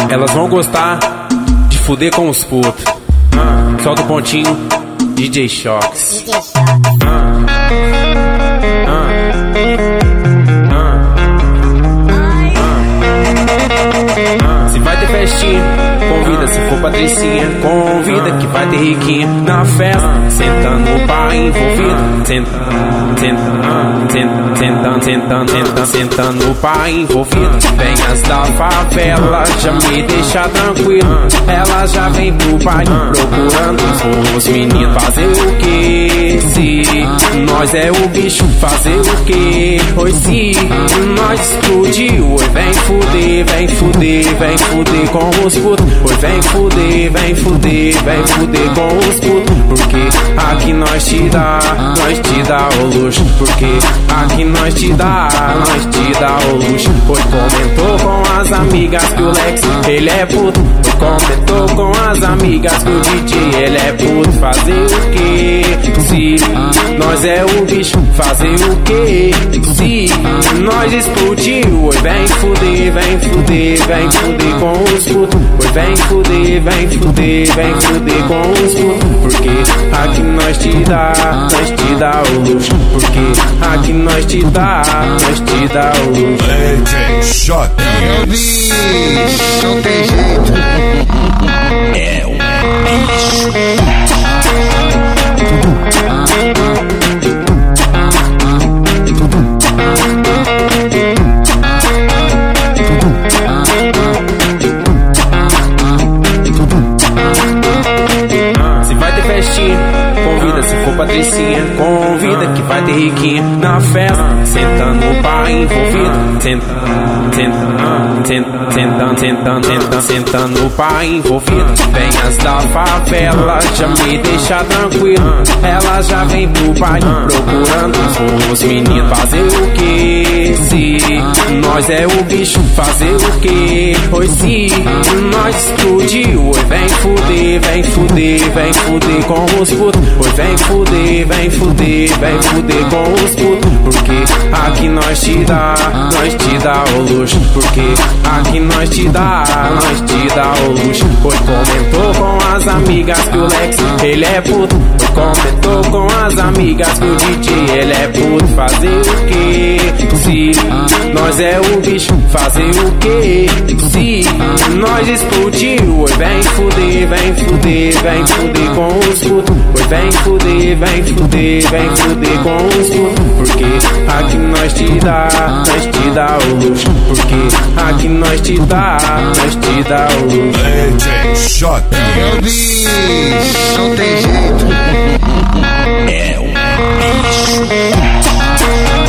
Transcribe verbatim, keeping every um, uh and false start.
Elas vão gostar de fuder com os putos. uh, Solta o pontinho, D J Shox. D J Shox. uh, uh, uh, uh. Se vai ter festinha, convida. Se for patricinha, convida, que vai ter riquinha na festa. Sentando o pai envolvido. Sentando, sentando, sentando, sentando, sentando, sentando o pai envolvido. Vem as da favela, já me deixa tranquilo. Ela já vem pro pai procurando os meninos. Fazer o que? Se nós é o bicho, fazer o que? Pois se nós explodiu, oi, vem fuder, vem fuder, vem fuder com os putos. Oi, vem fuder, vem fuder, vem fuder com os putos. Porque aqui nós te dá, nós te dá o luxo. Porque aqui nós te dá, nós te dá o luxo. Oi, comentou com as amigas que o Lex, ele é puto. Oi, comentou com as amigas que o D J, ele é puto. Fazer o que? Se nós é o bicho, fazer o que? Se nós explodiu, oi, vem fuder, vem fuder, vem fuder com os putos. Oi, vem fuder, vem fuder, vem fuder com os putos. Porque aqui nós te dá, nós te dá o luxo. Porque aqui nós te dá, nós te dá o luxo. D J Shox. É o bicho, não tem jeito. É o bicho. Convida, se for patricinha, convida, que vai ter riquinha na festa. Sentando o pai envolvido. Sentando, sentando, sentando, sentando, sentando, sentando, sentando o pai envolvido. Vem as da favela, já me deixa tranquilo. Ela já vem pro pai procurando os meninos. Fazer o que? Se nós é o bicho, fazer o que? Pois se nós explodiu, oi, vem fuder, vem fuder, vem fuder com os putos. Oi, vem fuder, vem fuder, vem fuder com os putos. Porque aqui nós te dá, nós te dá o luxo. Porque aqui nós te dá, nós te dá o luxo. Oi, comentou com as amigas que o Lex, ele é puto. Oi, comentou com as amigas que o D J, ele é puto. Fazer o que? Se nós é o bicho, fazer o que? Se nós explodiu, oi, vem fuder, vem fuder, vem fuder com os putos. Oi, vem fuder, vem fuder, vem fuder com os putos. Porque aqui nós te dá, nós te dá o luxo. Porque aqui nós te dá, nós te dá o luxo. D J Shox. É o bicho, não tem jeito. É o bicho.